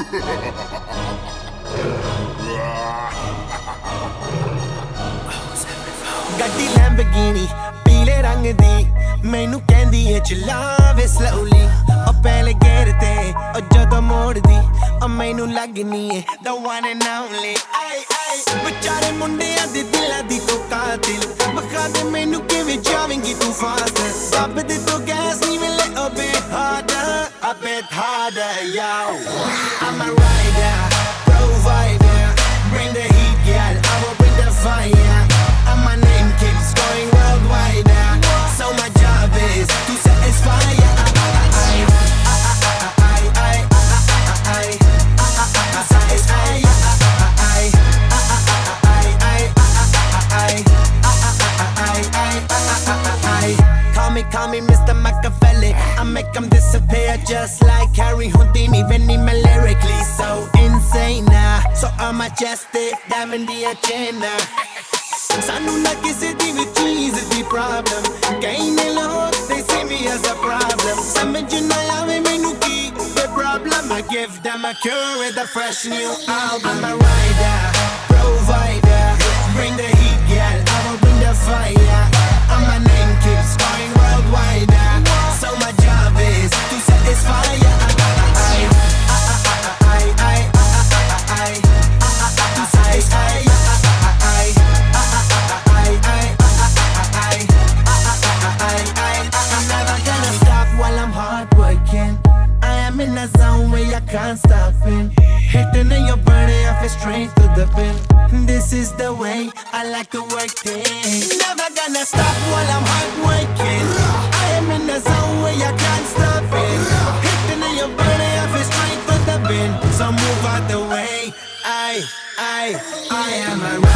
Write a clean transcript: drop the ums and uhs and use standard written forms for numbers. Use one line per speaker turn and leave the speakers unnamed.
ਗੱਡੀ ਲੈਂਬਰਗਿਨੀ ਪੀਲੇ ਰੰਗ ਦੀ ਮੈਨੂੰ ਕਹਿੰਦੀ ਏ ਚਲਾਵੇ ਸਲੋਲੀ ਉਹ ਪਹਿਲੇ ਗੇਰ ਤੇ ਉਹ ਜਦੋਂ ਮੋੜਦੀ ਉਹ ਮੈਨੂੰ ਲੱਗਨੀ ਏ the one and only ਆਏ ਆਏ ਵਿਚਾਰੇ ਮੁੰਡਿਆਂ ਦੇ ਦਿਲਾਂ ਦੀ ਤੂੰ ਕਾਤਿਲ ਬਖਾ ਦੇ ਮੈਨੂੰ ਕਿਵੇਂ ਜਾਵੇਂਗੀ ਤੂੰ ਫਾਸਟ ਦੱਬ ਦੇ ਤੂੰ ਗੈਸ ਨਹੀਂ ਮਿਲੇ a bit harder yo I'm a rider provider bring the heat girl I will bring the fire and my name keeps going worldwide so my job is to satisfy Call me Mr. Machiavelli I make them disappear just like Harry Houdini Venni me lyrically so insane so I'm majestic diamond the agenda Sanu na kisi di vi cheese di problem Kaine log they see me as a problem Samajh na aave mainu ki the problem I give them a cure with a fresh new album I'm a rider provider bring the heat girl I will bring the fire and my name keeps going worldwide so my job is to satisfy in a zone where you can't stop it Hitting in your body, I feel straight to the pin This is the way I like to work things Never gonna stop while I'm hard working I am in a zone where you can't stop it Hitting in your body, I feel straight to the pin So move out the way I am a